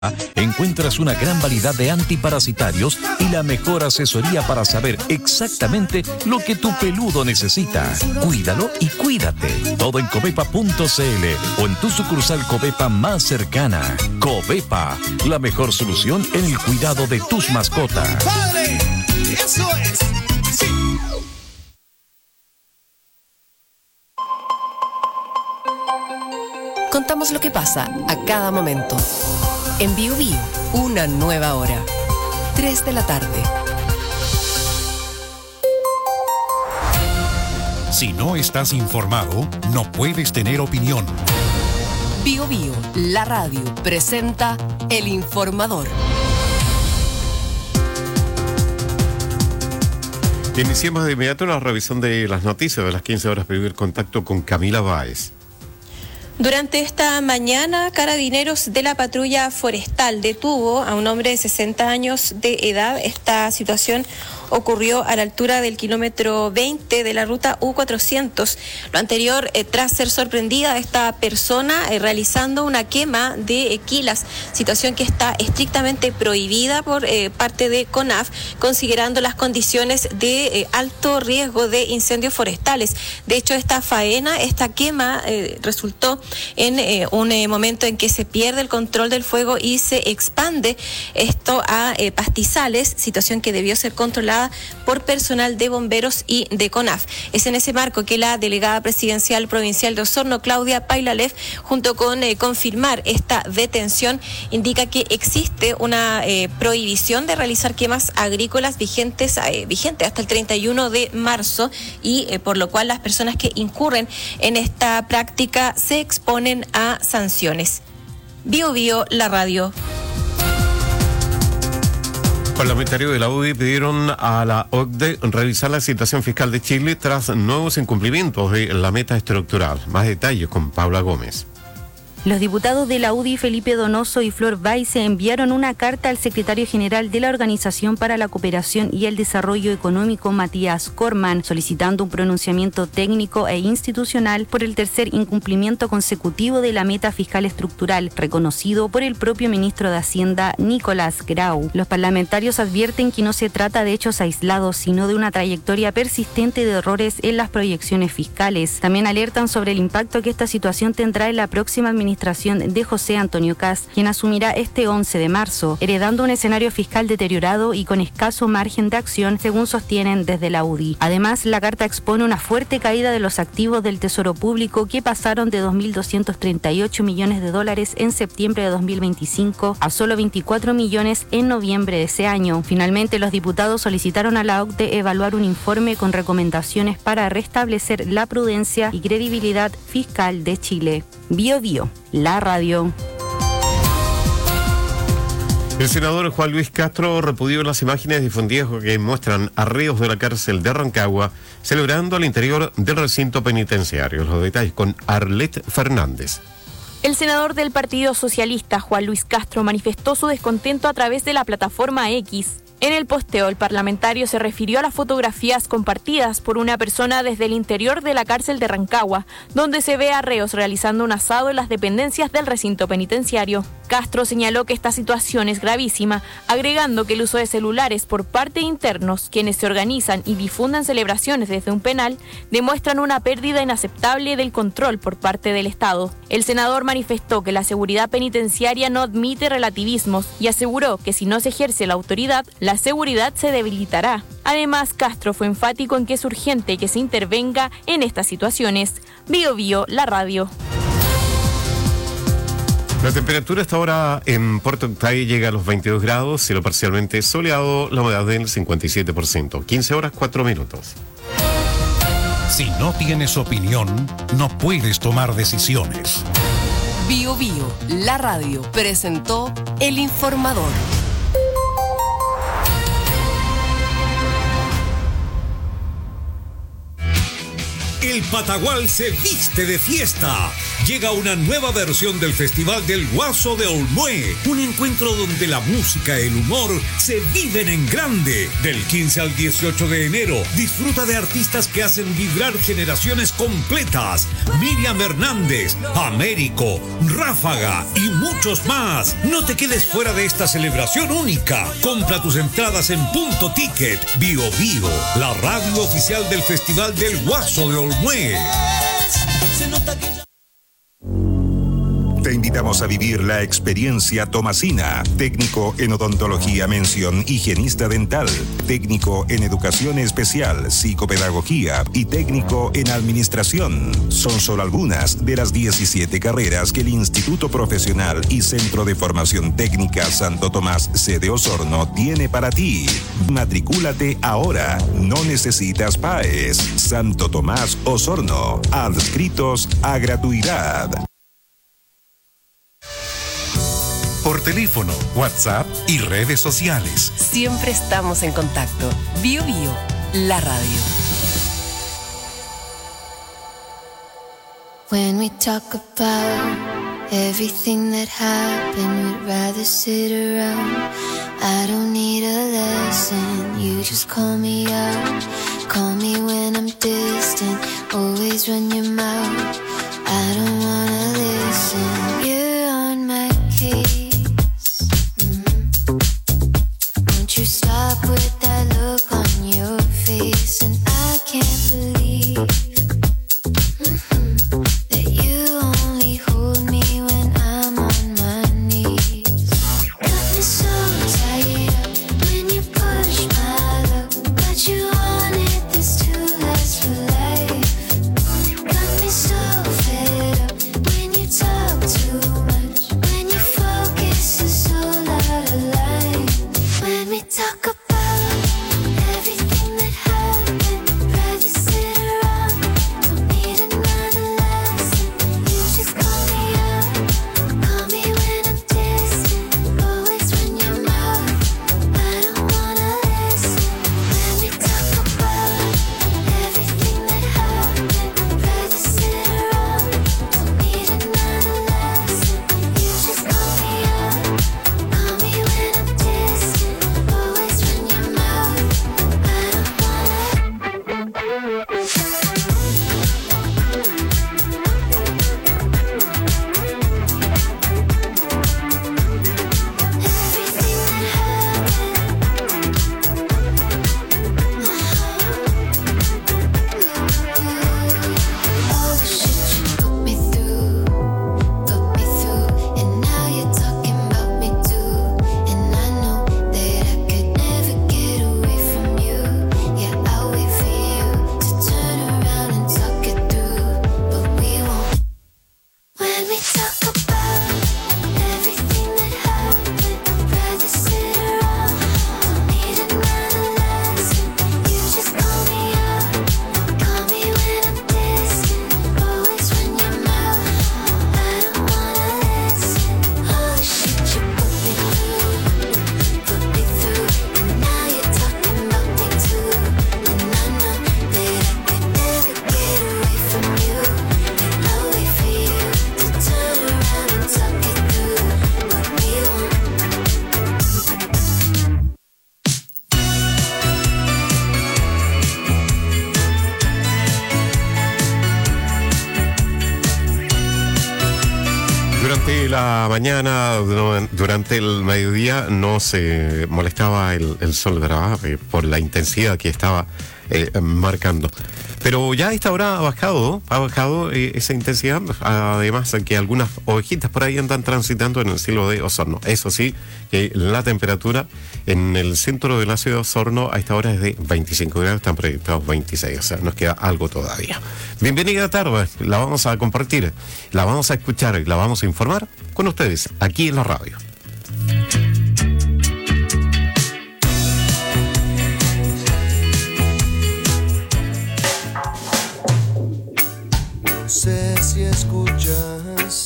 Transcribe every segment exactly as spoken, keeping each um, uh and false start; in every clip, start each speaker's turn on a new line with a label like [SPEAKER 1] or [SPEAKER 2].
[SPEAKER 1] encuentras una gran variedad de antiparasitarios y la mejor asesoría para saber exactamente lo que tu peludo necesita. Cuídalo y cuídate. Todo en covepa punto c l o en tu sucursal Covepa más cercana. Covepa, la mejor solución en el cuidado de tus mascotas.
[SPEAKER 2] ¡Padre! ¡Eso es! ¡Sí!
[SPEAKER 3] Contamos lo que pasa a cada momento. En Bio Bio, una nueva hora. tres de la tarde.
[SPEAKER 4] Si no estás informado, no puedes tener opinión.
[SPEAKER 3] Bio Bio, la radio, presenta El Informador.
[SPEAKER 5] Iniciemos de inmediato la revisión de las noticias de las quince horas. Primer contacto con Camila Báez.
[SPEAKER 6] Durante esta mañana, Carabineros de la Patrulla Forestal detuvo a un hombre de sesenta años de edad. Esta situación ocurrió a la altura del kilómetro veinte de la ruta U cuatrocientos. Lo anterior eh, tras ser sorprendida esta persona eh, realizando una quema de quilas, situación que está estrictamente prohibida por eh, parte de CONAF, considerando las condiciones de eh, alto riesgo de incendios forestales. De hecho, esta faena, esta quema eh, resultó en eh, un eh, momento en que se pierde el control del fuego y se expande esto a eh, pastizales, situación que debió ser controlada por personal de bomberos y de CONAF. Es en ese marco que la delegada presidencial provincial de Osorno, Claudia Pailalev, junto con eh, confirmar esta detención, indica que existe una eh, prohibición de realizar quemas agrícolas vigentes eh, vigente hasta el treinta y uno de marzo y eh, por lo cual las personas que incurren en esta práctica se exponen a sanciones. Bio Bio, la radio.
[SPEAKER 5] Parlamentarios de la U D I pidieron a la O C D E revisar la situación fiscal de Chile tras nuevos incumplimientos de la meta estructural. Más detalles con Paula Gómez.
[SPEAKER 7] Los diputados de la U D I, Felipe Donoso y Flor Baise, enviaron una carta al secretario general de la Organización para la Cooperación y el Desarrollo Económico, Matías Corman, solicitando un pronunciamiento técnico e institucional por el tercer incumplimiento consecutivo de la meta fiscal estructural, reconocido por el propio ministro de Hacienda, Nicolás Grau. Los parlamentarios advierten que no se trata de hechos aislados, sino de una trayectoria persistente de errores en las proyecciones fiscales. También alertan sobre el impacto que esta situación tendrá en la próxima administración de José Antonio Kast, quien asumirá este once de marzo, heredando un escenario fiscal deteriorado y con escaso margen de acción, según sostienen desde la U D I. Además, la carta expone una fuerte caída de los activos del Tesoro Público, que pasaron de dos mil doscientos treinta y ocho millones de dólares en septiembre de dos mil veinticinco a solo veinticuatro millones en noviembre de ese año. Finalmente, los diputados solicitaron a la O C D E evaluar un informe con recomendaciones para restablecer la prudencia y credibilidad fiscal de Chile. Bio Bio, la radio.
[SPEAKER 5] El senador Juan Luis Castro repudió las imágenes difundidas que muestran arreos de la cárcel de Rancagua celebrando al interior del recinto penitenciario. Los detalles con Arlet Fernández.
[SPEAKER 8] El senador del Partido Socialista, Juan Luis Castro, manifestó su descontento a través de la plataforma X. En el posteo, el parlamentario se refirió a las fotografías compartidas por una persona desde el interior de la cárcel de Rancagua, donde se ve a reos realizando un asado en las dependencias del recinto penitenciario. Castro señaló que esta situación es gravísima, agregando que el uso de celulares por parte de internos, quienes se organizan y difunden celebraciones desde un penal, demuestran una pérdida inaceptable del control por parte del Estado. El senador manifestó que la seguridad penitenciaria no admite relativismos y aseguró que si no se ejerce la autoridad, la seguridad se debilitará. Además, Castro fue enfático en que es urgente que se intervenga en estas situaciones. Bio Bio, la radio.
[SPEAKER 5] La temperatura hasta ahora en Puerto Octay llega a los veintidós grados, cielo parcialmente soleado, la humedad del cincuenta y siete por ciento. quince horas, cuatro minutos.
[SPEAKER 4] Si no tienes opinión, no puedes tomar decisiones.
[SPEAKER 3] Bio Bio, la radio, presentó El Informador.
[SPEAKER 9] El Patagual se viste de fiesta. Llega una nueva versión del Festival del Guaso de Olmué, un encuentro donde la música y el humor se viven en grande. Del quince al dieciocho de enero, disfruta de artistas que hacen vibrar generaciones completas. Miriam Hernández, Américo, Ráfaga y muchos más. No te quedes fuera de esta celebración única. Compra tus entradas en Punto Ticket. Bio Bio, la radio oficial del Festival del Guaso de Olmué.
[SPEAKER 10] Te invitamos a vivir la experiencia Tomasina, técnico en odontología mención higienista dental, técnico en educación especial, psicopedagogía y técnico en administración. Son solo algunas de las diecisiete carreras que el Instituto Profesional y Centro de Formación Técnica Santo Tomás sede Osorno tiene para ti. Matricúlate ahora, no necesitas P A E S. Santo Tomás Osorno, adscritos a gratuidad.
[SPEAKER 4] Por teléfono, WhatsApp y redes sociales.
[SPEAKER 3] Siempre estamos en contacto. Bio Bio, la radio.
[SPEAKER 11] When we talk about everything that happened, we'd rather sit around. I don't need a lesson, you just call me out. Call me when I'm distant, always run your mouth. I don't wanna listen, you're on my case. You stop with that look on your face, and I can't believe mm-hmm, that you only hold me when I'm on my knees. Got me so tied up when you push my luck, but you wanted this to last for life. Got me so fed up when you talk too much, when your focus is all out of line. When we talk about everything that happened, rather sit around, don't need another lesson. You just call me up, call me when I'm distant, always run your mouth, I don't wanna listen. When we talk about everything that happened, rather sit around, don't need another lesson. You just call me up, call me when I'm distant, always run your mouth, I don't wanna. All the shit you put me through, put me through, and now you're talking about me too. And I know that I could never get away from you. Yeah, I'll wait for you to turn around and talk it through, but we won't. When we talk about everything that happened, rather sit around, don't need another lesson. You just call me up, call me when I'm distant, always run your mouth, I don't wanna listen. All the shit you put me through, put me through, and now you're talking about me too. And I know that I could never get away from you. And I'll wait for you to turn around and talk it through, but we won't.
[SPEAKER 5] Durante la mañana, du- durante el mediodía, no se molestaba el, el sol, ¿verdad? Eh, por la intensidad que estaba eh, marcando. Pero ya a esta hora ha bajado, ha bajado eh, esa intensidad. Además, que algunas ovejitas por ahí andan transitando en el cielo de Osorno. Eso sí, que la temperatura en el centro de la ciudad de Osorno a esta hora es de veinticinco grados, están proyectados veintiséis, o sea, nos queda algo todavía. Bienvenida tarde, la vamos a compartir, la vamos a escuchar y la vamos a informar con ustedes aquí en la radio.
[SPEAKER 12] No sé si escuchas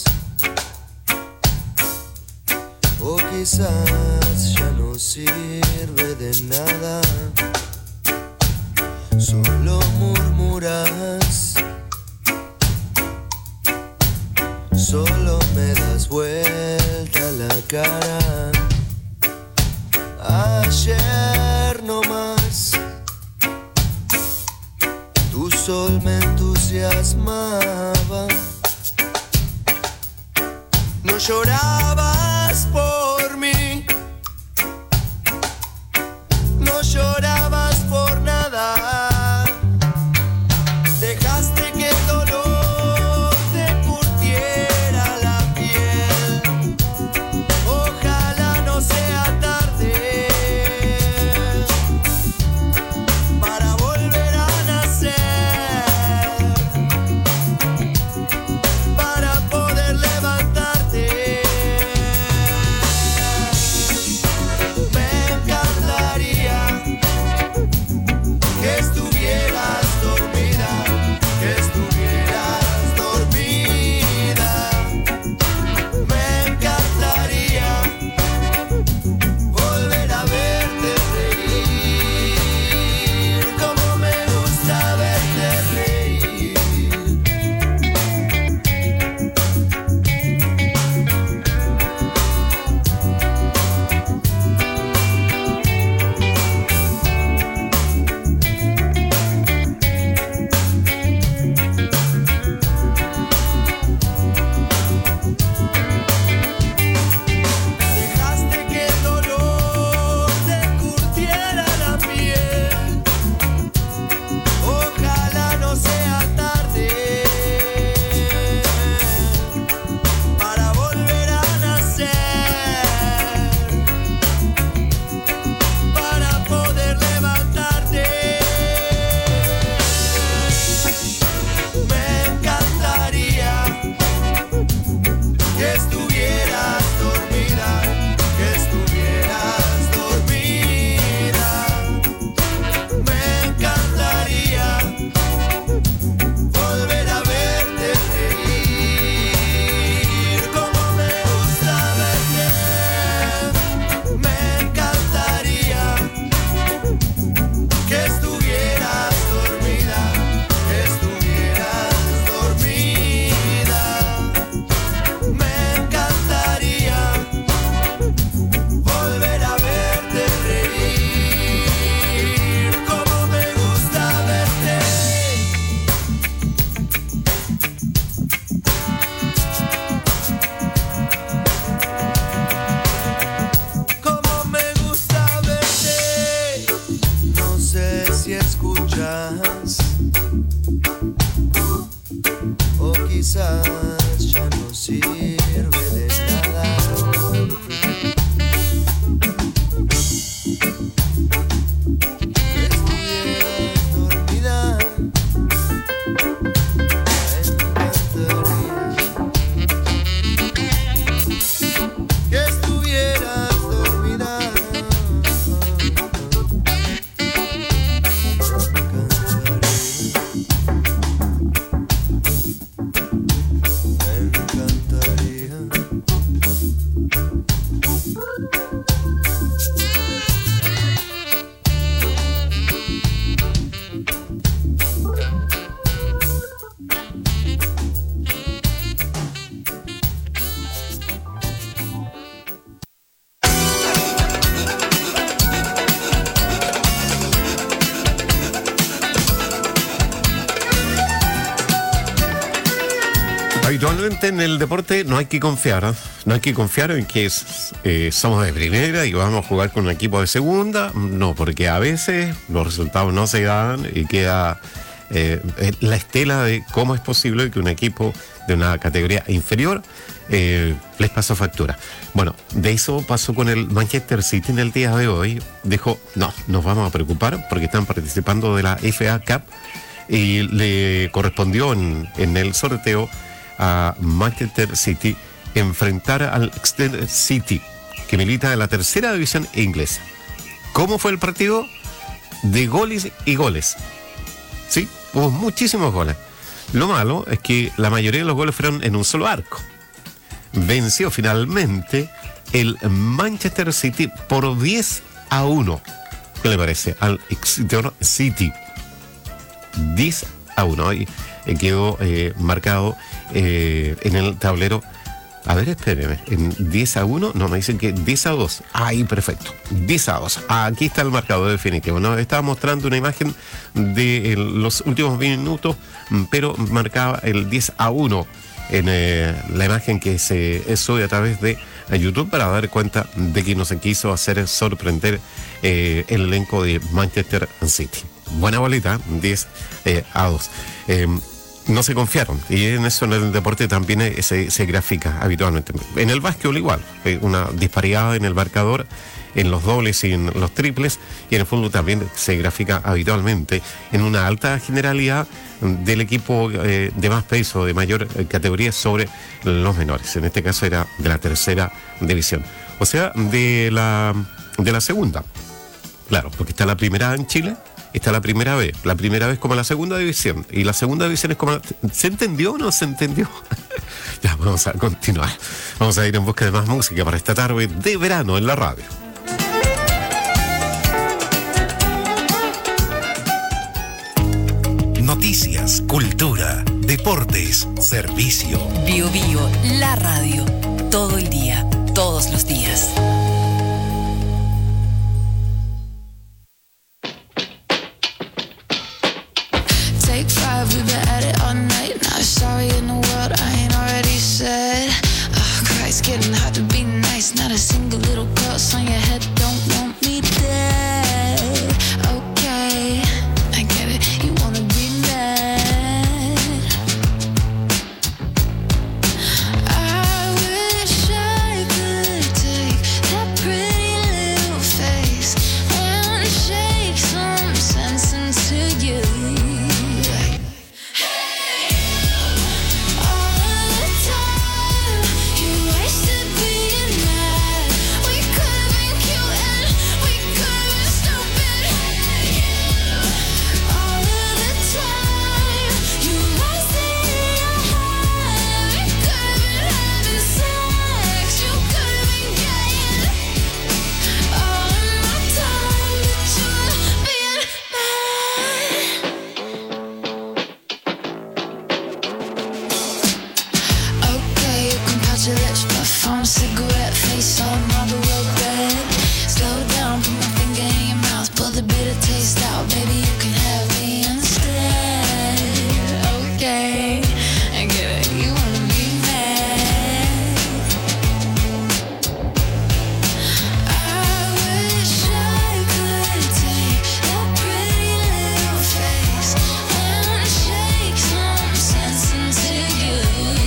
[SPEAKER 12] o quizás ya no sirve de nada. Solo murmuras solo me das vuelta la cara. Ayer no más, tu sol me entusiasmaba. No llorabas por mí, no llorabas por nada. Dejaste que el dolor te curtiera la piel. Ojalá no sea tarde para volver a nacer, para poder levantarte. Me encantaría que estuvieras dormida, que estuvieras dormida. Me encantaría volver a verte reír, como me gusta verte reír. Dejaste que el dolor te curtiera la piel. Ojalá no sea tarde para volver a nacer, para poder levantarte. Me encantaría que estuvieras dormida, que estuvieras dormida. Me encantaría volver a verte reír, como me gusta verte. Me encantaría que estuvieras dormida, que estuvieras dormida. Me encantaría volver a verte reír, como me gusta verte. Como me gusta verte. No sé si escuchas o quizás ya no sirve de nada. Que estuvieras dormida. Me encantaría que estuvieras dormida. Me encantaría.
[SPEAKER 5] Habitualmente en el deporte no hay que confiar, ¿eh? No hay que confiar en que es, eh, somos de primera y vamos a jugar con un equipo de segunda. No, porque a veces los resultados no se dan y queda eh, la estela de cómo es posible que un equipo de una categoría inferior eh, les pasó factura. Bueno, de eso pasó con el Manchester City en el día de hoy. Dijo, no, nos vamos a preocupar porque están participando de la F A Cup y le correspondió en, en el sorteo a Manchester City enfrentar al Exeter City, que milita en la tercera división inglesa. ¿Cómo fue el partido? De goles y goles. Sí, hubo muchísimos goles. Lo malo es que la mayoría de los goles fueron en un solo arco. Venció finalmente el Manchester City por diez a uno. ¿Qué le parece? Al Exeter City. diez a uno. Y eh, quedó eh, marcado eh, en el tablero. A ver, espérenme, en diez a uno, no, me dicen que diez a dos. Ahí, perfecto, diez a dos. Aquí está el marcador definitivo. Nos estaba mostrando una imagen de eh, los últimos minutos, pero marcaba el diez a uno en eh, la imagen que se sube a través de YouTube para dar cuenta de que no se quiso hacer sorprender eh, el elenco de Manchester City. Buena bolita, diez a dos. Eh, No se confiaron, y en eso en el deporte también eh, se, se grafica habitualmente. En el básquetbol igual, eh, una disparidad en el marcador, en los dobles y en los triples, y en el fútbol también se grafica habitualmente en una alta generalidad del equipo eh, de más peso, de mayor eh, categoría sobre los menores. En este caso era de la tercera división, o sea, de la, de la segunda. Claro, porque está la primera en Chile, está la primera vez, la primera vez como la segunda división, y la segunda división es como la... ¿Se entendió o no se entendió? Ya, vamos a continuar. Vamos a ir en busca de más música para esta tarde de verano en la radio.
[SPEAKER 4] Noticias, cultura, deportes, servicio.
[SPEAKER 3] Bio Bio, la radio. Todo el día, todos los días.
[SPEAKER 11] Take five, we've been at it all night. Not sorry in the world I ain't already said. Oh, Christ, getting hard to be nice. Not a single little curse on your head. Don't want me dead. Okay, I get it. You wanna be mad. I wish I could take that pretty little face and shake some sense into you. Cigarette face on Marlboro bed. Slow down, put my finger in your mouth, pull the bitter taste out. Baby, you can have me instead. Okay, I get it. You wanna be mad. I wish I could take that pretty little face and shake some sense into you.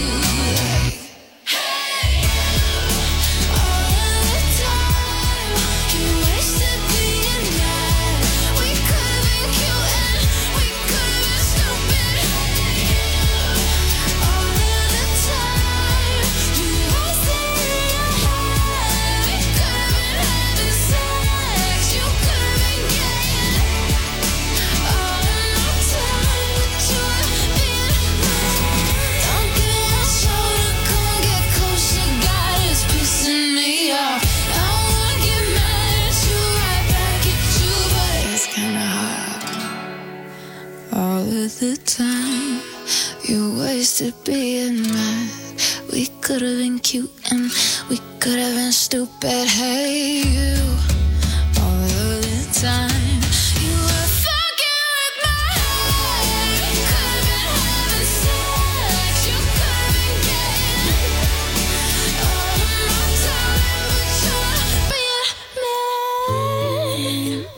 [SPEAKER 11] The time you wasted being mad. We could have been cute and we could have been stupid. Hey, you, all of the time you were fucking with my heart. We could have been having sex. You could have been getting all of my time, but you're being mad.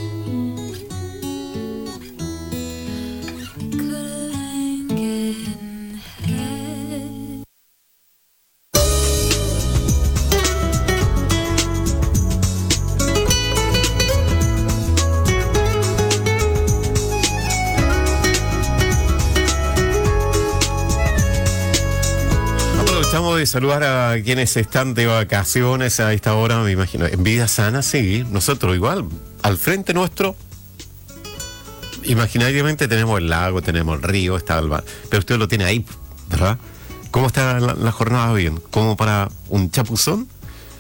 [SPEAKER 5] Aprovechamos de saludar a quienes están de vacaciones a esta hora, me imagino. En Vida Sana, sí, nosotros igual. Al frente nuestro, imaginariamente tenemos el lago, tenemos el río, está el mar, pero usted lo tiene ahí, ¿verdad? ¿Cómo está la, la jornada bien? ¿Como para un chapuzón?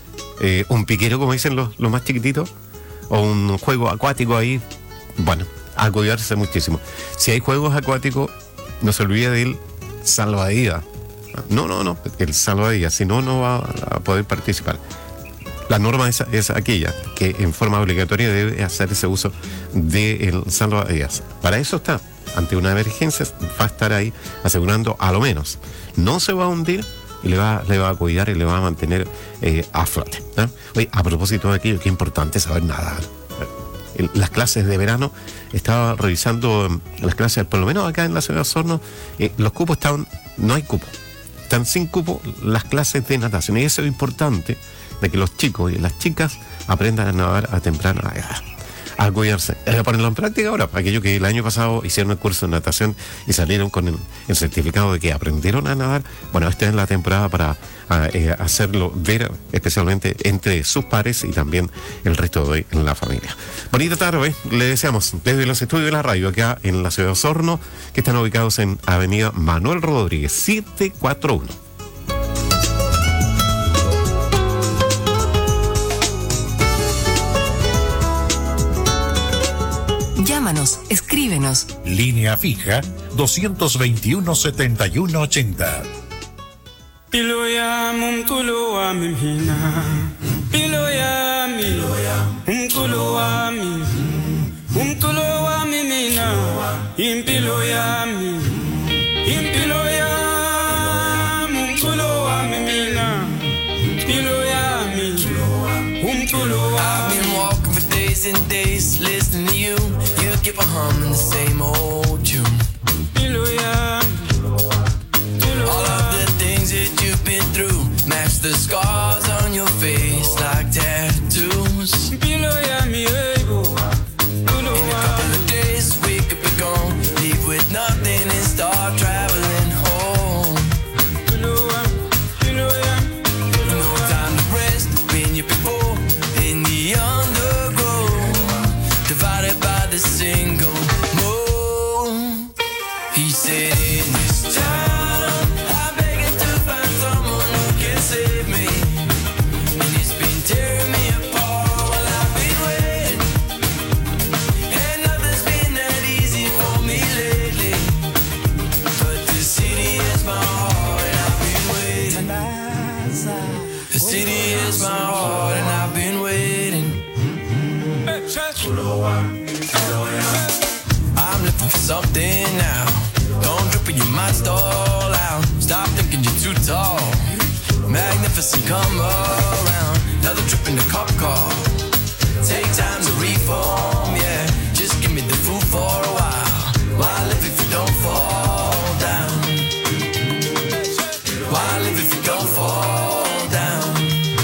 [SPEAKER 5] Eh, ¿Un piquero, como dicen los, los más chiquititos? ¿O un juego acuático ahí? Bueno, a cuidarse muchísimo. Si hay juegos acuáticos, no se olvide del salvavidas. No, no, no, el salvavidas, si no, no va a poder participar. La norma es, es aquella que en forma obligatoria debe hacer ese uso del salvavidas. Para eso está. Ante una emergencia va a estar ahí asegurando a lo menos no se va a hundir y le va, le va a cuidar y le va a mantener eh, a flote, ¿no? Oye, a propósito de aquello, qué importante saber nadar. En las clases de verano estaba revisando um, las clases, por lo menos acá en la ciudad de Osorno, eh, los cupos estaban, no hay cupo, están sin cupo las clases de natación, y eso es importante, de que los chicos y las chicas aprendan a nadar a temprana edad, a cuidarse, a ponerlo en práctica ahora. Aquello que el año pasado hicieron el curso de natación y salieron con el, el certificado de que aprendieron a nadar, bueno, esta es la temporada para a, eh, hacerlo ver, especialmente entre sus pares y también el resto de la familia. Bonita tarde, le deseamos desde los estudios de la radio acá en la ciudad de Osorno, que están ubicados en Avenida Manuel Rodríguez setecientos cuarenta y uno.
[SPEAKER 3] Llámanos, escríbenos.
[SPEAKER 4] Línea fija dos veintiuno, setenta y uno ochenta.
[SPEAKER 12] Piloya mumtuloa mimhina. Piloya mi. Mumtuloa mi. Mumtuloa mimina. Impiloya mi. Impiloya mumtuloa mimina. Piloya mi. Mumtuloa. I've been walking for days and days listening to you. You keep a humming the same old tune. All of the things that you've been through match the scars on your face like tattoos. In a couple of days we could be gone, leave with nothing and start traveling home. No time to rest, been here before in the undergrowth, divided by the single mode. He said in this town I'm begging to find someone who can save me, and it's been tearing me apart while I've been waiting, and nothing's been that easy for me lately, but the city is my heart and I've been waiting. The city is my heart and I've been waiting. I'm looking for something now. Don't drip or you might stall out. Stop thinking you're too tall. Magnificent, come around. Another trip in the cop car. Take time to reform, yeah. Just give me the food for a while. Why live if you don't fall down? Why live if you don't fall down?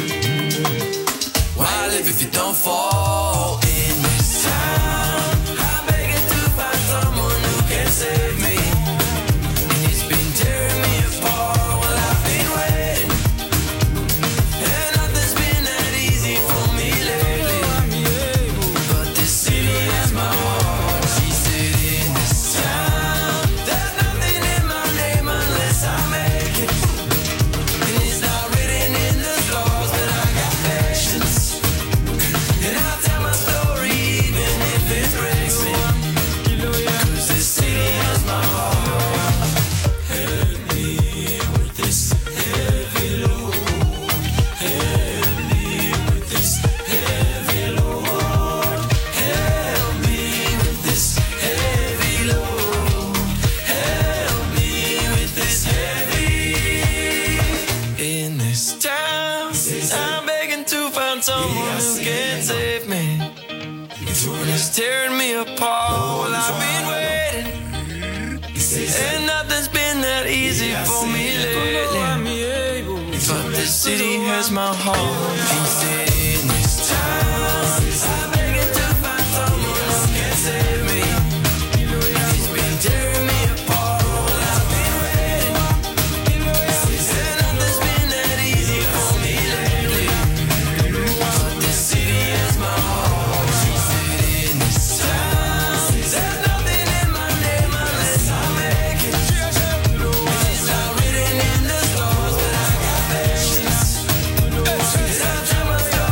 [SPEAKER 12] Why live if you don't fall in this town? I'm begging to find someone who can save me, and it's been tearing me apart while I've been waiting, and nothing's been that easy for me lately, but this city has my heart. She said in this town there's nothing in my name unless I make it, and it's not written in the stars, but I got patience, and I'll tell my story even if it breaks me, 'cause this city has my heart. Help me with this heavy load. Help me with this heavy load. Help me with this heavy load. Help me with this heavy. In this town, I'm begging to find someone who can save me. And it's tearing me apart while I've been waiting, and nothing's been that easy for me lately, but this city has my heart. He said in this town I'm begging to find someone who can save me. It's been tearing me apart while I've been waiting, and nothing's been that easy for me lately, but this city has my heart. She said in this town there's nothing in my name unless I make it, and it's not written in the stars, but I got patience, and I'll tell my story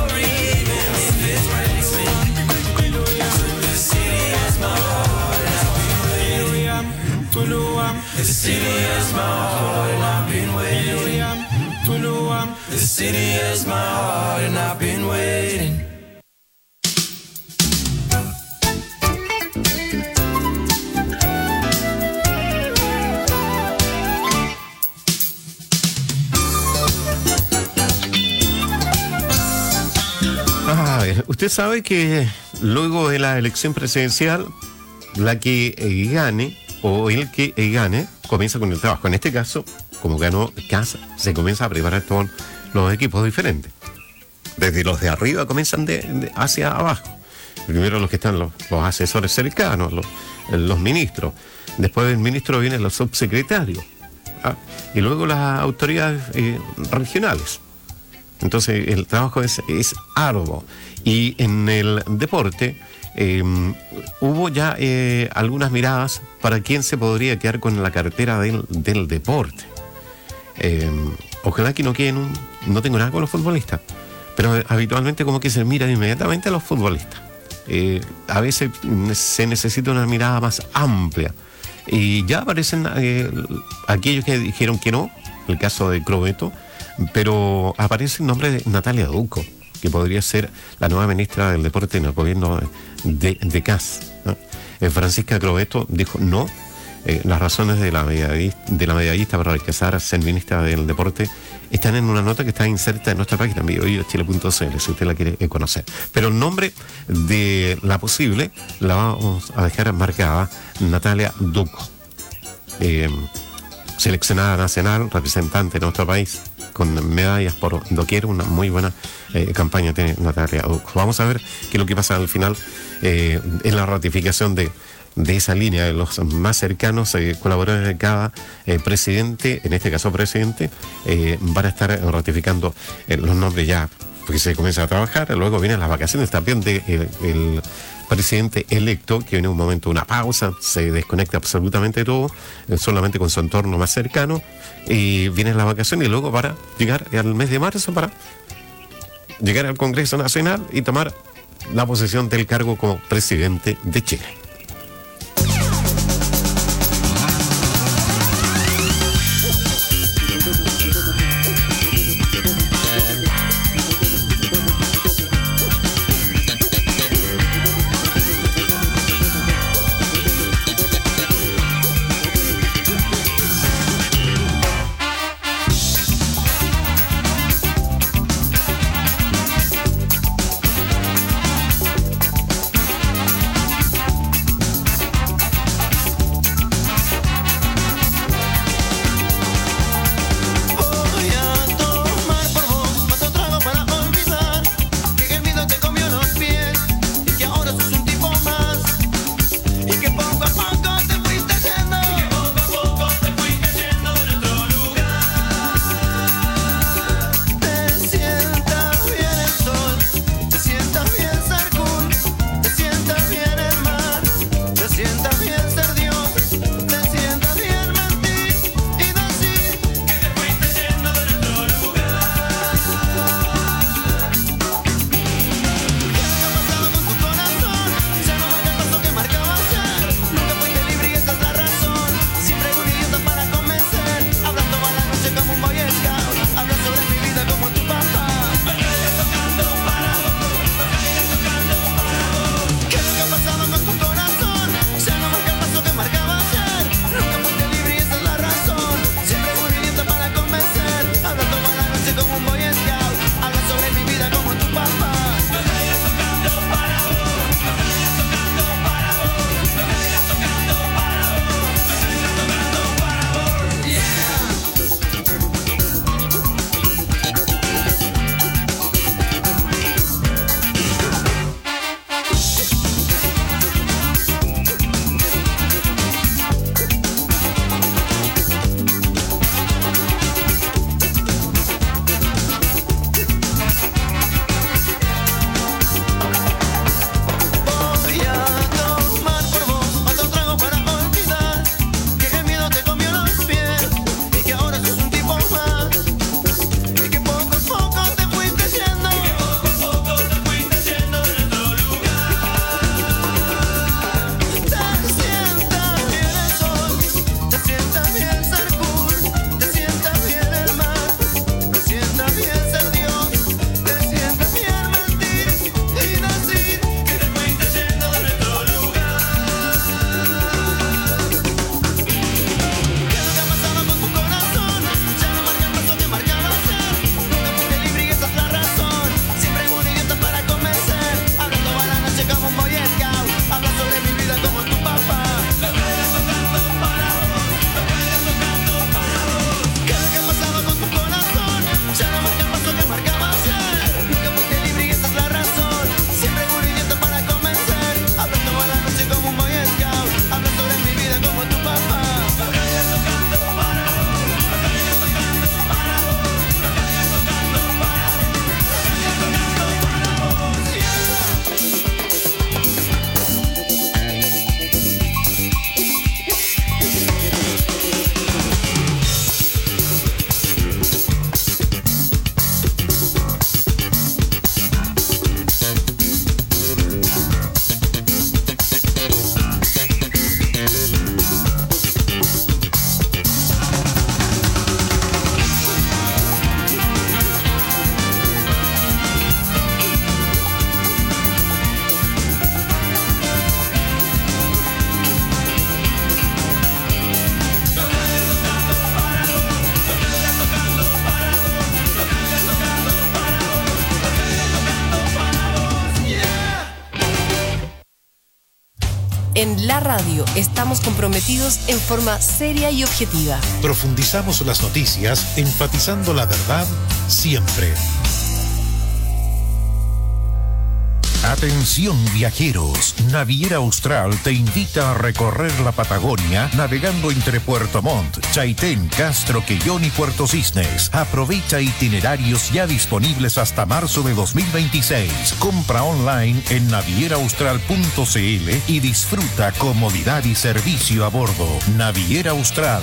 [SPEAKER 12] city has my heart and I've been waiting.
[SPEAKER 5] A ver, usted sabe que luego de la elección presidencial, la que eh, gane o el que eh, gane comienza con el trabajo. En este caso, como ganó Kast, se comienza a preparar todos los equipos diferentes. Desde los de arriba comienzan de, de hacia abajo. Primero los que están los, los asesores cercanos, los, los ministros. Después del ministro vienen los subsecretarios. ¿Ah? Y luego las autoridades eh, regionales. Entonces el trabajo es, es arduo. Y en el deporte eh, hubo ya eh, algunas miradas para quién se podría quedar con la cartera del, del deporte. Eh, ojalá que no queden un, no tengo nada con los futbolistas, pero habitualmente como que se mira inmediatamente a los futbolistas. Eh, a veces se necesita una mirada más amplia. Y ya aparecen eh, aquellos que dijeron que no, el caso de Crobeto, pero aparece el nombre de Natalia Duco, que podría ser la nueva ministra del deporte en el gobierno de, de Kast, ¿no? eh, Francisca Crobeto dijo no. Eh, las razones de la, medallista, de la medallista para rechazar a ser ministra del deporte están en una nota que está inserta en nuestra página, bio bio chile punto c l, si usted la quiere eh, conocer. Pero el nombre de la posible la vamos a dejar marcada Natalia Duco, eh, seleccionada nacional, representante de nuestro país, con medallas por doquier, una muy buena eh, campaña tiene Natalia Duco. Vamos a ver qué es lo que pasa al final eh, en la ratificación de, de esa línea de los más cercanos eh, colaboradores de cada eh, presidente, en este caso presidente, eh, van a estar ratificando eh, los nombres ya, porque se comienza a trabajar, luego vienen las vacaciones también de eh, el presidente electo, que viene un momento, una pausa, se desconecta absolutamente de todo, eh, solamente con su entorno más cercano, y viene la vacación y luego para llegar al mes de marzo para llegar al Congreso Nacional y tomar la posesión del cargo como presidente de Chile.
[SPEAKER 3] En la radio estamos comprometidos en forma seria y objetiva.
[SPEAKER 4] Profundizamos las noticias, enfatizando la verdad siempre.
[SPEAKER 1] Atención viajeros, Naviera Austral te invita a recorrer la Patagonia navegando entre Puerto Montt, Chaitén, Castro, Quellón y Puerto Cisnes. Aprovecha itinerarios ya disponibles hasta marzo de dos mil veintiséis. Compra online en naviera austral punto c l y disfruta comodidad y servicio a bordo. Naviera Austral.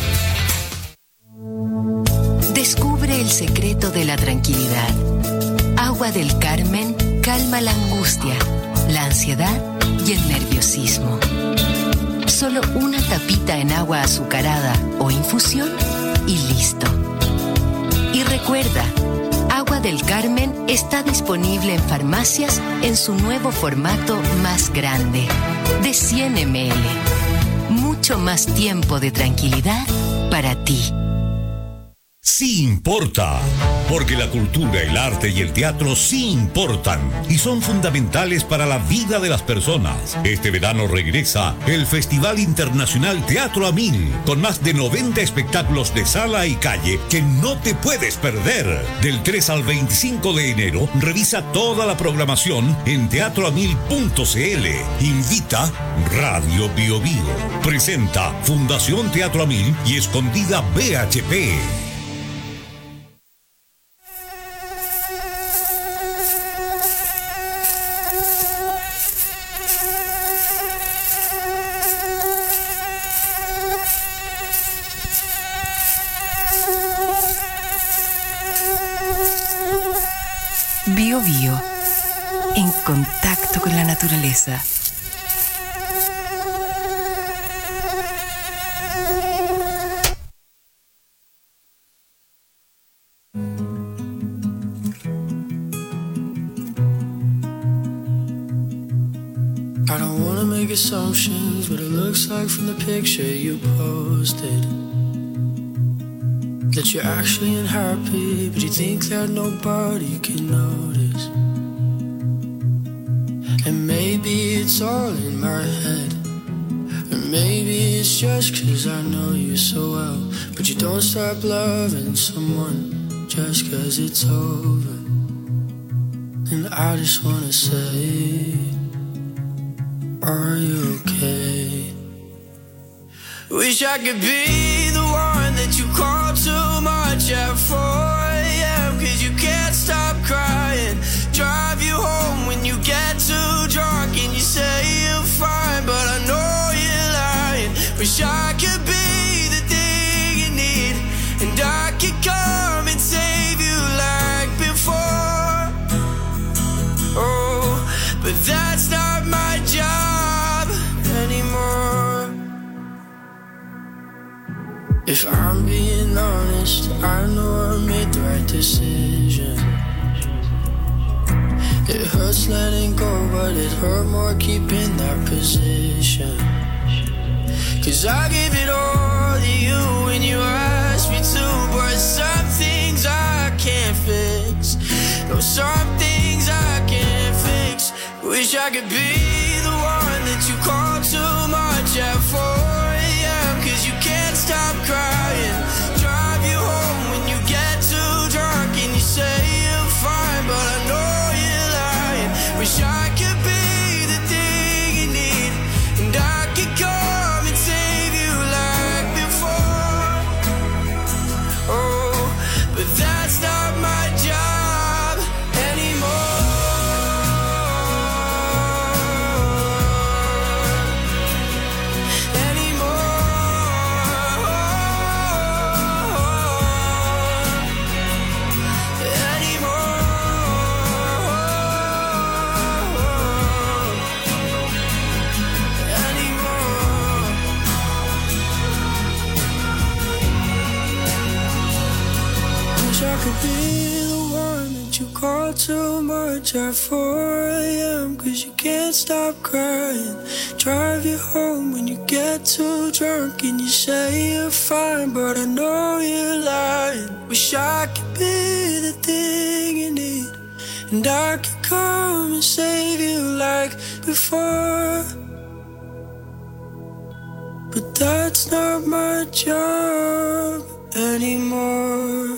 [SPEAKER 13] Descubre el secreto de la tranquilidad. Agua del Carmen calma la angustia, la ansiedad y el nerviosismo. Solo una tapita en agua azucarada o infusión y listo. Y recuerda, Agua del Carmen está disponible en farmacias en su nuevo formato más grande, de cien mililitros. Mucho más tiempo de tranquilidad para ti.
[SPEAKER 9] Sí importa, porque la cultura, el arte y el teatro sí importan y son fundamentales para la vida de las personas. Este verano regresa el Festival Internacional Teatro a Mil, con más de noventa espectáculos de sala y calle que no te puedes perder. Del tres al veinticinco de enero, revisa toda la programación en teatro a mil punto c l. Invita Radio Bio Bio. Presenta Fundación Teatro a Mil y Escondida B H P.
[SPEAKER 3] Bio Bio, en contacto con la naturaleza.
[SPEAKER 14] I don't wanna make assumptions, but it looks like from the picture you posted that you're actually unhappy, but you think that nobody can notice. And maybe it's all in my head, or maybe it's just 'cause I know you so well. But you don't stop loving someone just 'cause it's over. And I just wanna say, are you okay? Wish I could be the one that you call too much at four a.m. 'Cause you can't stop crying. Drive you home when you get too drunk and you say you're fine, but I know you're lying. Wish I could be the thing you need, and I could come and save you like before. Oh, but that's not my job anymore. If I'm being honest, I know I made the right decision. It hurts letting go, but it hurt more keeping that position. 'Cause I gave it all to you when you asked me to, but some things I can't fix. No, some things I can't fix. Wish I could be the one that you call too much at four a.m. 'Cause you can't stop crying. Drive you home when you get too drunk and you say you're fine, but I know you're lying. Wish I could be the thing you need, and I could come and save you like before. Oh, but that's not my job anymore. I could be the one that you call too much at four a.m. 'Cause you can't stop crying. Drive you home when you get too drunk and you say you're fine, but I know you're lying. Wish I could be the thing you need, and I could come and save you like before. that's not my job anymore.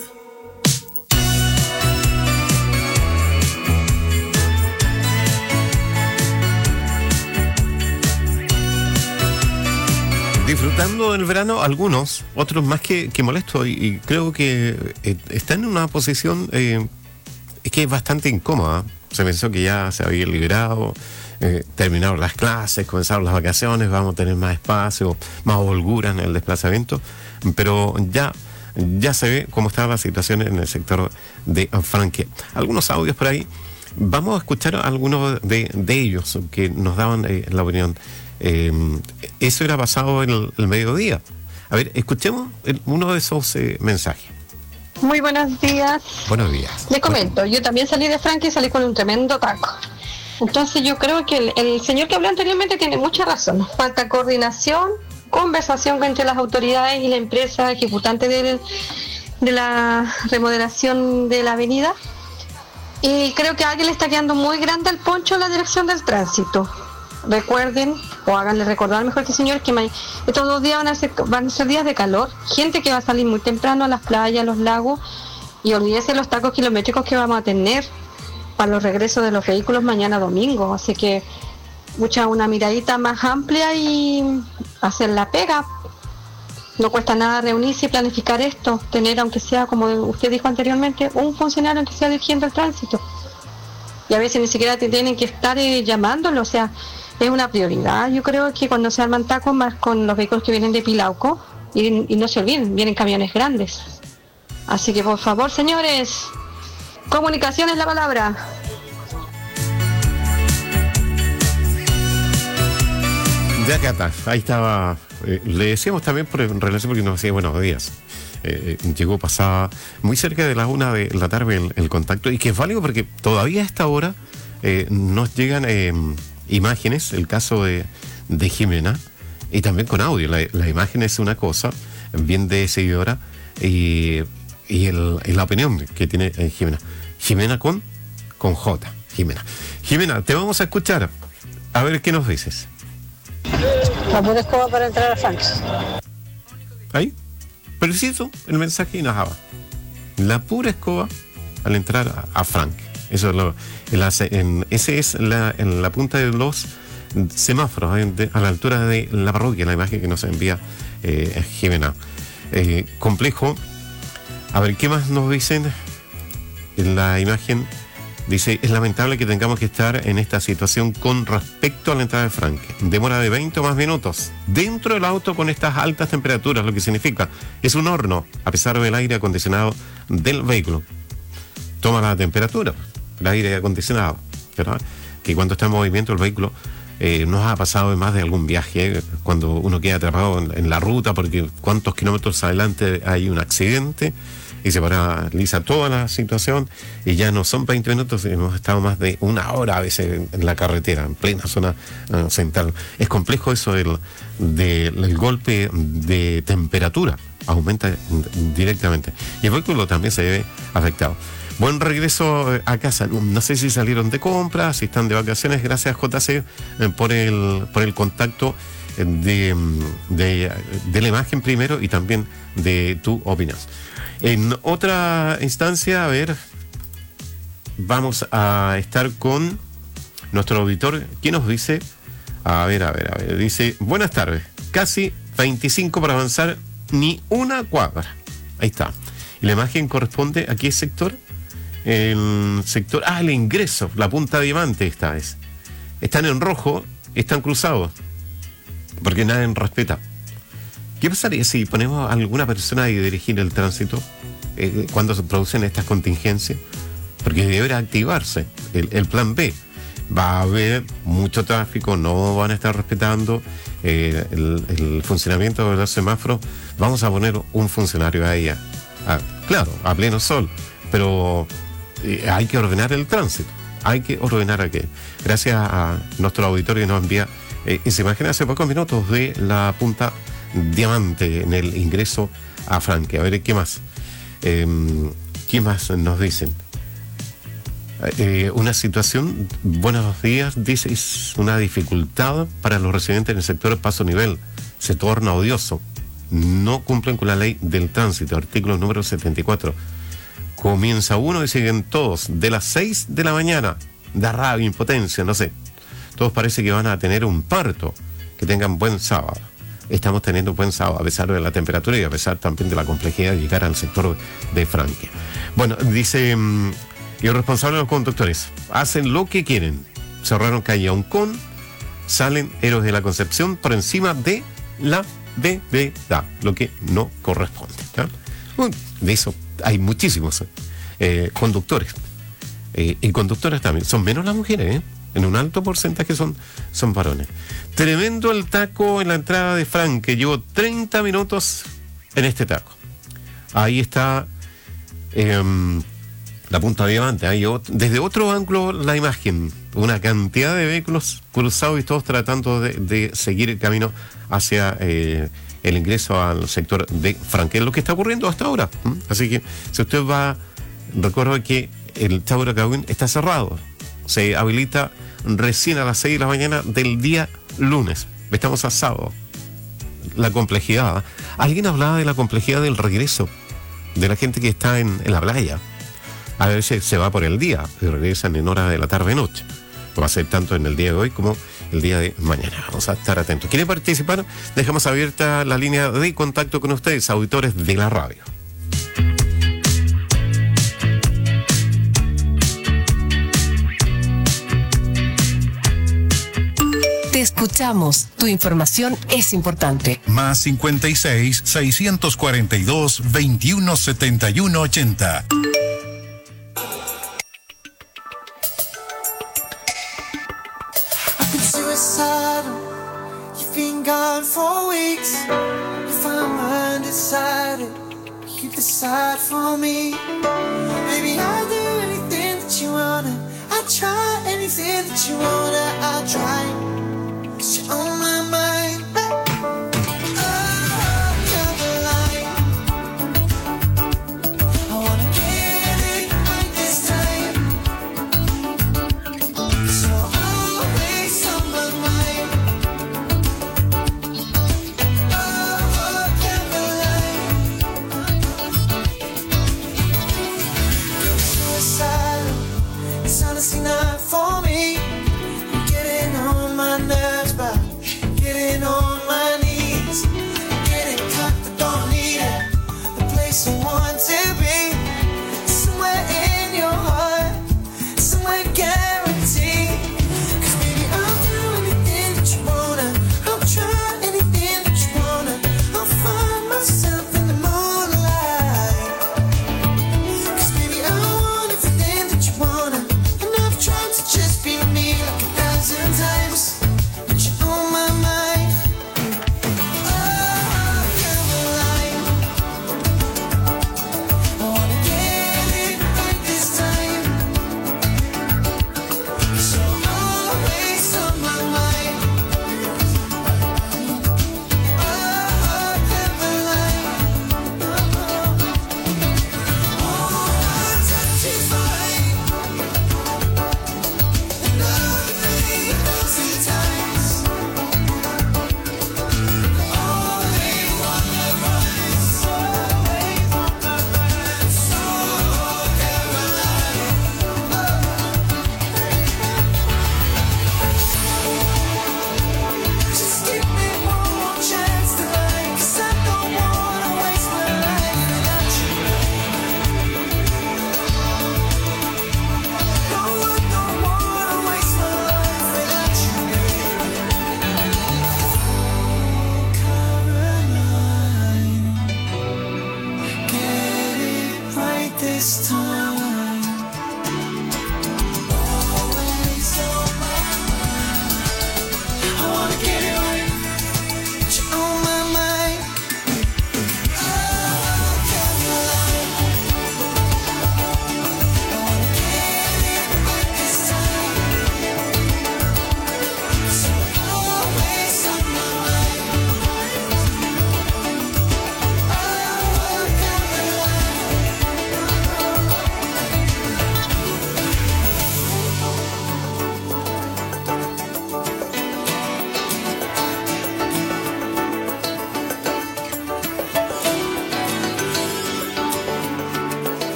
[SPEAKER 5] Disfrutando del verano, algunos, otros más que, que molestos, y, y creo que eh, están en una posición eh, que es bastante incómoda. Se pensó que ya se había liberado, eh, terminaron las clases, comenzaron las vacaciones, vamos a tener más espacio, más holgura en el desplazamiento, pero ya, ya se ve cómo está la situación en el sector de Franque. Algunos audios por ahí, vamos a escuchar algunos de, de ellos que nos daban eh, la opinión. Eh, eso era basado en el, el mediodía. A ver, escuchemos el, uno de esos eh, mensajes.
[SPEAKER 15] Muy buenos días.
[SPEAKER 5] Buenos días.
[SPEAKER 15] Le comento, yo también salí de Franque y salí con un tremendo taco. Entonces yo creo que el, el señor que habló anteriormente tiene mucha razón. Falta coordinación, conversación entre las autoridades y la empresa ejecutante de, de la remodelación de la avenida. Y creo que a alguien le está quedando muy grande el poncho en la dirección del tránsito. Recuerden, o háganle recordar mejor que señor, que ma- estos dos días van a, ser, van a ser días de calor, gente que va a salir muy temprano a las playas, a los lagos, y olvídese los tacos kilométricos que vamos a tener para los regresos de los vehículos mañana domingo. Así que mucha una miradita más amplia y hacer la pega. No cuesta nada reunirse y planificar esto, tener, aunque sea, como usted dijo anteriormente, un funcionario que sea dirigiendo el tránsito. Y a veces ni siquiera te tienen que estar eh, llamándolo, o sea, es una prioridad. Yo creo que cuando se arman tacos, más con los vehículos que vienen de Pilauco, y, y no se olviden, vienen camiones grandes. Así que por favor, señores, comunicación es la palabra.
[SPEAKER 5] De acá está, ahí estaba. Eh, le decíamos también por en relación porque nos decía buenos días. Eh, eh, llegó pasada muy cerca de la una de la tarde el, el contacto, y que es válido porque todavía a esta hora eh, nos llegan eh, imágenes, el caso de, de Jimena, y también con audio. La, la imagen es una cosa bien de seguidora, y, y, el, y la opinión que tiene eh, Jimena. Jimena con, con J. Jimena. Jimena, te vamos a escuchar. A ver qué nos dices.
[SPEAKER 15] La pura escoba para entrar a Franks.
[SPEAKER 5] Ahí, preciso el mensaje y nada. La pura escoba al entrar a, a Frank. Eso es lo, el, en, ese es la, en la punta de los semáforos, en, de, a la altura de la parroquia, la imagen que nos envía eh, Jimena. Eh, complejo. A ver, ¿qué más nos dicen? En la imagen dice, es lamentable que tengamos que estar en esta situación con respecto a la entrada de Franque. Demora de veinte o más minutos dentro del auto con estas altas temperaturas, lo que significa, es un horno, a pesar del aire acondicionado del vehículo. Toma la temperatura, el aire acondicionado, ¿verdad? Que cuando está en movimiento el vehículo, eh, nos ha pasado en más de algún viaje, eh, cuando uno queda atrapado en, en la ruta, porque cuántos kilómetros adelante hay un accidente, y se paraliza toda la situación, y ya no son veinte minutos, hemos estado más de una hora a veces en, en la carretera, en plena zona uh, central. Es complejo eso del, del el golpe de temperatura, aumenta directamente. Y el vehículo también se ve afectado. Buen regreso a casa. No sé si salieron de compras, si están de vacaciones. Gracias, J C, eh, por el, por el contacto de, de, de la imagen primero, y también de tu opinión. En otra instancia, a ver, vamos a estar con nuestro auditor. ¿Quién nos dice? A ver, a ver, a ver. Dice, buenas tardes. Casi veinticinco para avanzar, ni una cuadra. Ahí está. Y la imagen corresponde a qué sector? El sector, ah, el ingreso, la punta diamante esta es. Están en rojo, están cruzados, porque nadie respeta. ¿Qué pasaría si ponemos a alguna persona a dirigir el tránsito eh, cuando se producen estas contingencias? Porque deberá activarse el, el plan B. Va a haber mucho tráfico, no van a estar respetando eh, el, el funcionamiento de los semáforos. Vamos a poner un funcionario ahí, a, a, claro, a pleno sol, pero eh, hay que ordenar el tránsito, hay que ordenar aquello. Gracias a nuestro auditorio que nos envía eh, esa imagen hace pocos minutos de la punta diamante en el ingreso a Franque. A ver, ¿qué más? Eh, ¿Qué más nos dicen? Eh, una situación, buenos días, dice, es una dificultad para los residentes en el sector Paso Nivel. se torna odioso. No cumplen con la ley del tránsito, artículo número setenta y cuatro. Comienza uno y siguen todos. De las seis de la mañana, da rabia, impotencia, no sé. Todos parece que van a tener un parto. Que tengan buen sábado. Estamos teniendo buen sábado, a pesar de la temperatura y a pesar también de la complejidad de llegar al sector de Franque. Bueno, dice, mmm, y el responsable de los conductores, hacen lo que quieren. Cerraron calle Auncón, salen Héroes de la Concepción por encima de la vereda, lo que no corresponde. ¿Ya? De eso hay muchísimos eh, conductores. Eh, y conductoras también. Son menos las mujeres, ¿eh? En un alto porcentaje son, son varones. Tremendo el taco en la entrada de Franque. Llevo treinta minutos en este taco. Ahí está eh, la Punta Diamante. Hay otro, desde otro ángulo la imagen. Una cantidad de vehículos cruzados y todos tratando de, de seguir el camino hacia eh, el ingreso al sector de Franque. Es lo que está ocurriendo hasta ahora. ¿Mm? Así que si usted va, recuerdo que el Tauro Cagüín está cerrado. Se habilita recién a las seis de la mañana del día lunes. Estamos a sábado. La complejidad. Alguien hablaba de la complejidad del regreso, de la gente que está en, en la playa. A veces se va por el día y regresan en horas de la tarde-noche. Va a ser tanto en el día de hoy como el día de mañana. Vamos a estar atentos. ¿Quiere participar? Dejamos abierta la línea de contacto con ustedes, auditores de la radio.
[SPEAKER 3] Te escuchamos. Tu información es importante.
[SPEAKER 4] Más cincuenta y seis, seiscientos cuarenta y dos, veintiuno setenta y uno ochenta.
[SPEAKER 2] I've been suicidal. You've been gone for weeks. If I'm undecided, you decide for me. Maybe I'll do anything that you wanna. I'll try anything that you wanna. I'll try. 'Cause you're on my mind. Oh, Caroline, I wanna get it right this time. 'Cause you're always on my mind. Oh, Caroline, you're suicidal. It's honestly not for me.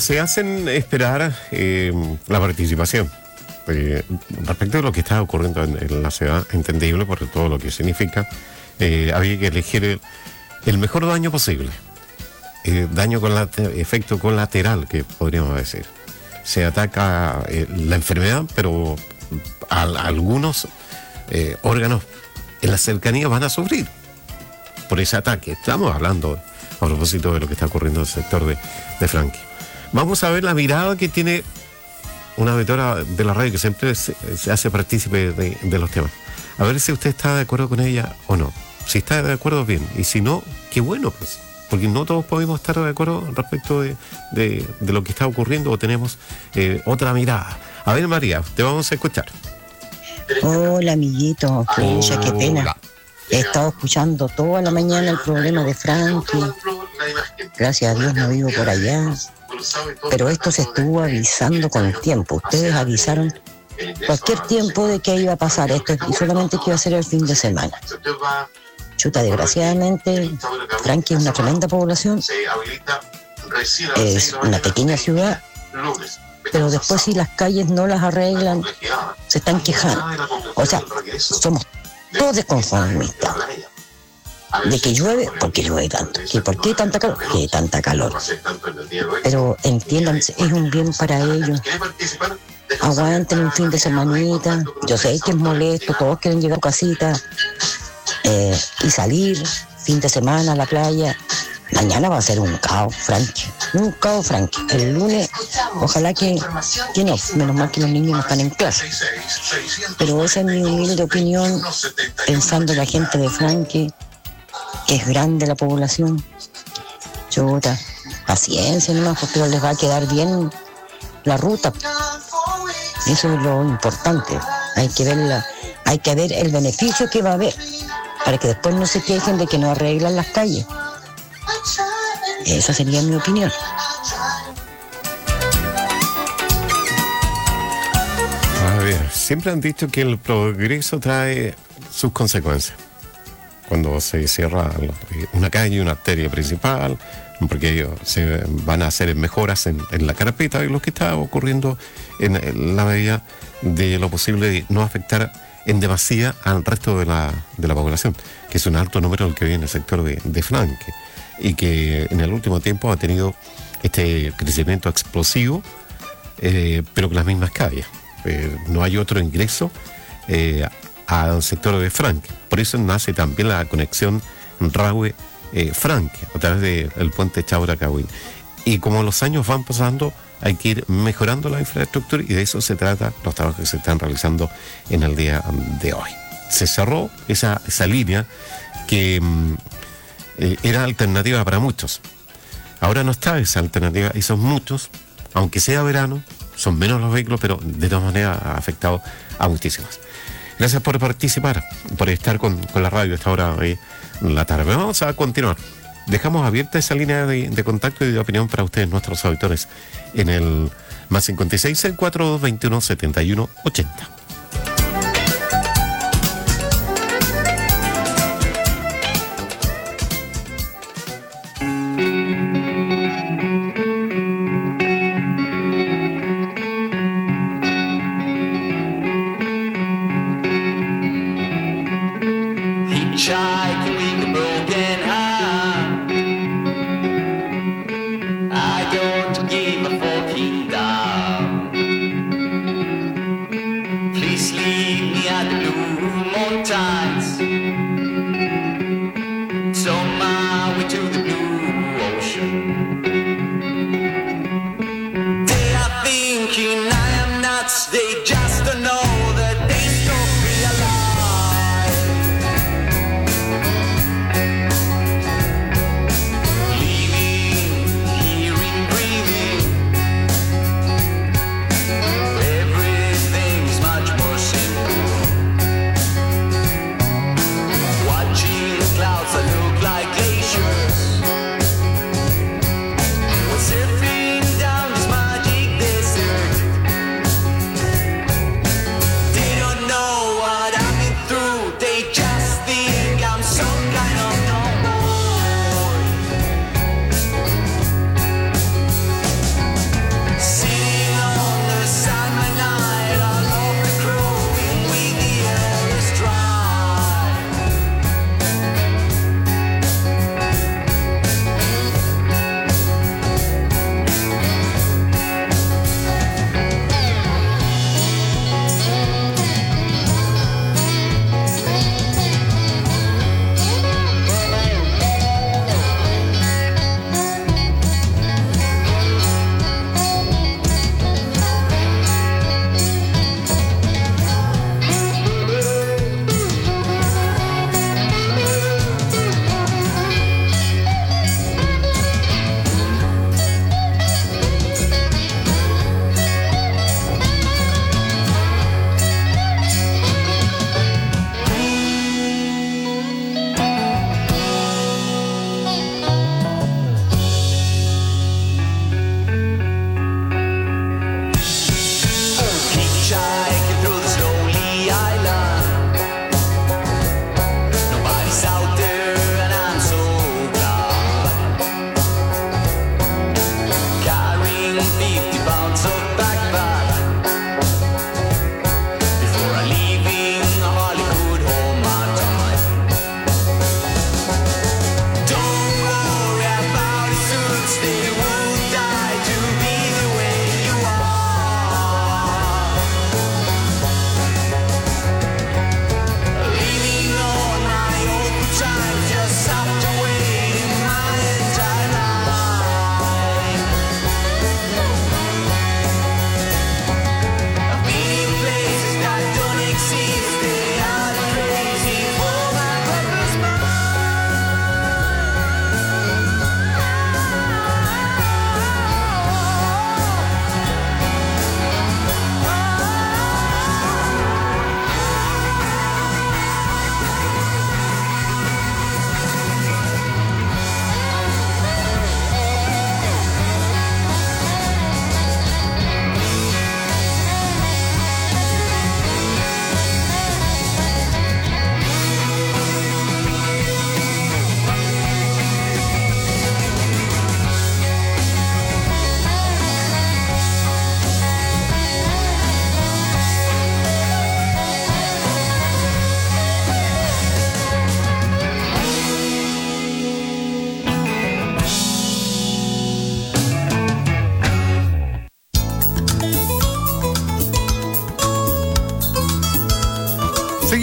[SPEAKER 5] se hacen esperar eh, la participación. Eh, respecto a lo que está ocurriendo en, en la ciudad, entendible por todo lo que significa, eh, había que elegir el, el mejor daño posible. Eh, daño con efecto colateral, que podríamos decir. Se ataca eh, la enfermedad, pero a, a algunos eh, órganos en la cercanía van a sufrir por ese ataque. Estamos hablando a propósito de lo que está ocurriendo en el sector de, de Frankie. Vamos a ver la mirada que tiene una auditora de la radio que siempre se, se hace partícipe de, de los temas. A ver si usted está de acuerdo con ella o no. Si está de acuerdo, bien. Y si no, qué bueno, pues. Porque no todos podemos estar de acuerdo respecto de, de, de lo que está ocurriendo o tenemos eh, otra mirada. A ver, María, te vamos a escuchar.
[SPEAKER 16] Hola, amiguito. Pucha, qué pena.
[SPEAKER 5] Hola.
[SPEAKER 16] He estado escuchando toda la mañana el problema de Frankie. Gracias a Dios no vivo por allá. Pero esto se estuvo avisando con tiempo. Ustedes avisaron cualquier tiempo de que iba a pasar esto y solamente que iba a ser el fin de semana. Chuta, desgraciadamente, Frankie es una tremenda población. Es una pequeña ciudad. Pero después si las calles no las arreglan, se están quejando. O sea, somos todos desconformistas. De que llueve, porque llueve tanto. Que por qué tanta calor, que tanta calor. Pero entiendan, es un bien para ellos. Aguanten un fin de semanita. Yo sé que es molesto, todos quieren llegar a casita eh, y salir fin de semana a la playa. Mañana va a ser un caos, Frankie. Un caos, Frankie. El lunes, ojalá que, que no, menos mal que los niños no están en clase. Pero esa es mi humilde opinión, pensando en la gente de Frankie, que es grande la población. Chuta, paciencia nomás, porque les va a quedar bien la ruta. Eso es lo importante. Hay que ver la, hay que ver el beneficio que va a haber, para que después no se quejen de que no arreglan las calles. Esa sería mi opinión.
[SPEAKER 5] A ver, siempre han dicho que el progreso trae sus consecuencias. Cuando se cierra una calle, una arteria principal, porque ellos se van a hacer mejoras en, en la carpeta, y lo que está ocurriendo en, en la medida de lo posible de no afectar en demasía al resto de la, de la población, que es un alto número el que vive en el sector de, de Frankie, y que en el último tiempo ha tenido este crecimiento explosivo, eh, pero con las mismas calles. Eh, no hay otro ingreso eh, al sector de Frankie. Por eso nace también la conexión Rahue-Frankie, a través del puente Chaura-Cawin. Y como los años van pasando, hay que ir mejorando la infraestructura, y de eso se trata los trabajos que se están realizando en el día de hoy. Se cerró esa, esa línea que mm, eh, era alternativa para muchos. Ahora no está esa alternativa y son muchos, aunque sea verano, son menos los vehículos, pero de todas maneras ha afectado a muchísimos. Gracias por participar, por estar con, con la radio a esta hora de la tarde. Vamos a continuar. Dejamos abierta esa línea de, de contacto y de opinión para ustedes, nuestros auditores, en el más cincuenta y seis, cuarenta y dos, veintiuno, setenta y uno, ochenta.
[SPEAKER 12] Hitchhiking with a broken heart. I don't give a fucking damn.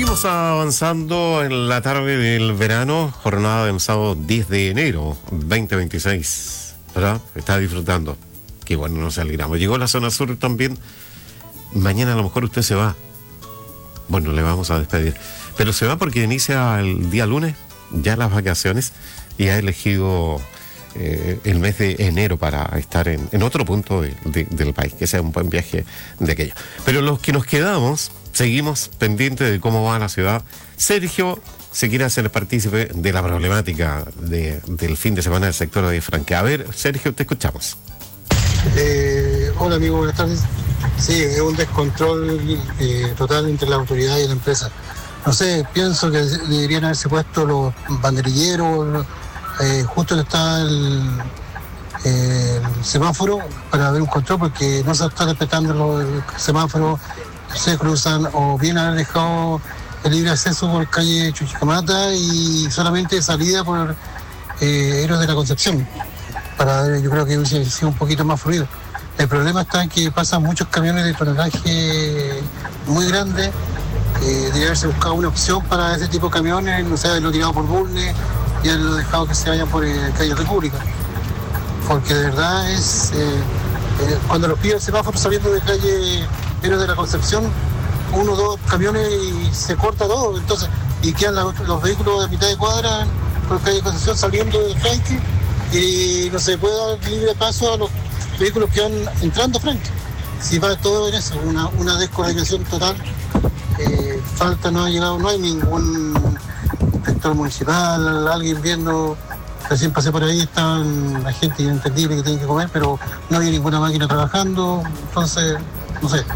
[SPEAKER 5] Seguimos avanzando en la tarde del verano, jornada del sábado diez de enero veinte veintiséis, ¿verdad? Está disfrutando. Qué bueno, nos alegramos. Llegó la zona sur también. Mañana a lo mejor usted se va. Bueno, le vamos a despedir. Pero se va porque inicia el día lunes, ya las vacaciones, y ha elegido eh, el mes de enero para estar en, en otro punto de, de, del país, que sea un buen viaje de aquello. Pero los que nos quedamos, seguimos pendientes de cómo va la ciudad. Sergio se quiere hacer partícipe de la problemática de, del fin de semana del sector de Franque. A ver, Sergio, te escuchamos.
[SPEAKER 17] Eh, hola amigo, buenas tardes. Sí, es un descontrol eh, total entre la autoridad y la empresa. No sé, pienso que deberían haberse puesto los banderilleros eh, justo donde está el, eh, el semáforo para ver un control, porque no se está respetando los semáforos, se cruzan, o bien han dejado el libre acceso por calle Chuchicamata y solamente salida por eh, Héroes de la Concepción. Para, yo creo que hubiese sido un poquito más fluido. El problema está en que pasan muchos camiones de tonelaje muy grande. Eh, debería haberse buscado una opción para ese tipo de camiones, no sé, haberlo tirado por Bulnes y haberlo dejado que se vayan por eh, calle República. Porque de verdad es, eh, eh, cuando los pide el semáforo saliendo de calle Héroes de la Concepción, uno o dos camiones y se corta todo. Entonces, y quedan la, los vehículos de mitad de cuadra por calle Concepción saliendo de Franque, y no se puede dar libre paso a los vehículos que van entrando a Franque. Si va todo en eso, una, una descoordinación total. Eh, falta, no ha llegado, no hay ningún inspector municipal, alguien viendo. Recién pasé por ahí, estaban la gente inentendible que tienen que comer, pero no había ninguna máquina trabajando, entonces, no sé.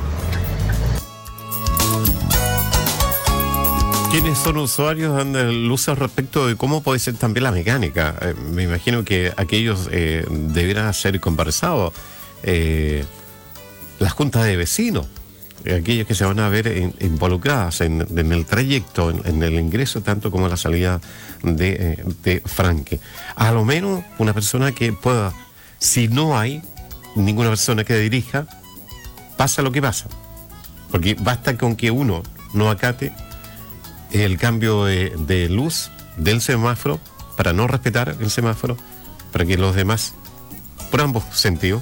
[SPEAKER 5] ¿Quiénes son usuarios dan luces respecto de cómo puede ser también la mecánica? Eh, me imagino que aquellos eh, debieran ser conversados. Eh, las juntas de vecinos, eh, aquellos que se van a ver in, involucradas en, en el trayecto, en, en el ingreso tanto como la salida de, eh, de Franque. A lo menos una persona que pueda, si no hay ninguna persona que dirija, pasa lo que pasa. Porque basta con que uno no acate el cambio de, de luz del semáforo para no respetar el semáforo, para que los demás, por ambos sentidos,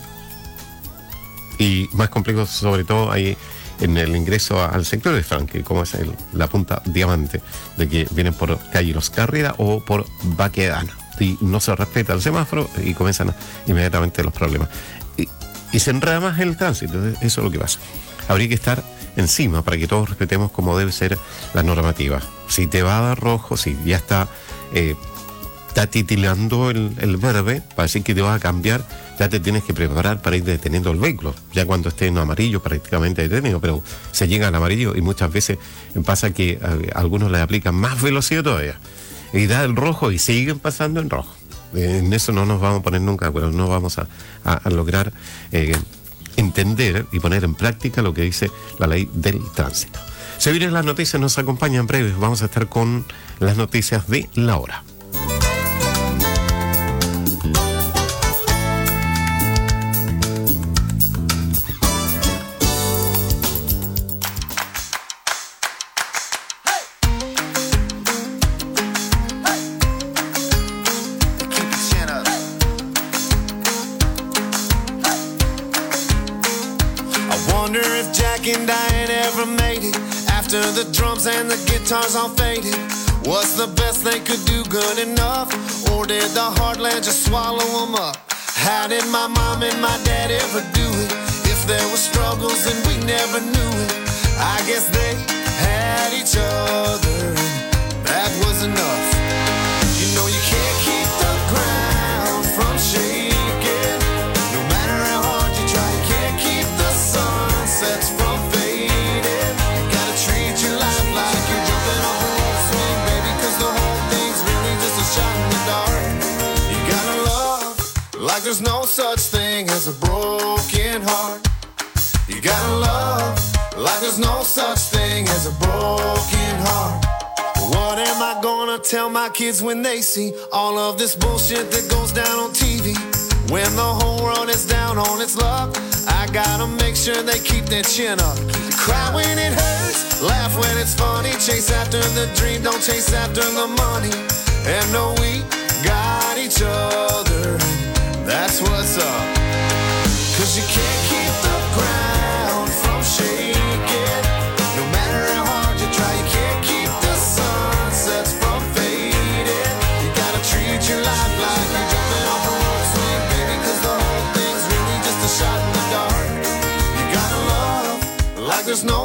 [SPEAKER 5] y más complejo sobre todo ahí en el ingreso al sector de Franque, como es el, la punta diamante, de que vienen por calle Los Carrera o por Baquedano, y no se respeta el semáforo y comienzan inmediatamente los problemas. Y, y se enreda más el tránsito, eso es lo que pasa. Habría que estar encima para que todos respetemos como debe ser la normativa. Si te va a dar rojo, si ya está, eh, está titilando el, el verde, para decir que te vas a cambiar, ya te tienes que preparar para ir deteniendo el vehículo. Ya cuando esté en amarillo, prácticamente detenido, pero se llega al amarillo y muchas veces pasa que a, a algunos le aplican más velocidad todavía. Y da el rojo y siguen pasando en rojo. En eso no nos vamos a poner nunca, pero no vamos a, a, a lograr Eh, entender y poner en práctica lo que dice la ley del tránsito. Se vienen las noticias, nos acompañan breves. Vamos a estar con las noticias de la hora.
[SPEAKER 2] And Diane ever made it after the drums and the guitars all faded. Was the best they could do good enough, or did the heartland just swallow them up? How did my mom and my dad ever do it? If there were struggles and we never knew it, I guess they had each other, and that was enough. You know you can't keep the ground from shaking, no matter how hard you try. You can't keep the sunsets from like there's no such thing as a broken heart. You gotta love like there's no such thing as a broken heart. What am I gonna tell my kids when they see all of this bullshit that goes down on T V? When the whole world is down on its luck, I
[SPEAKER 18] gotta make sure they keep their chin up. Cry when it hurts, laugh when it's funny. Chase after the dream, don't chase after the money. And no, we got each other, that's what's up. Cause you can't keep the ground from shaking. No matter how hard you try, you can't keep the sunsets from fading. You gotta treat your life like you're jumping off a rope swing, baby, cause the whole thing's really just a shot in the dark. You gotta love like there's no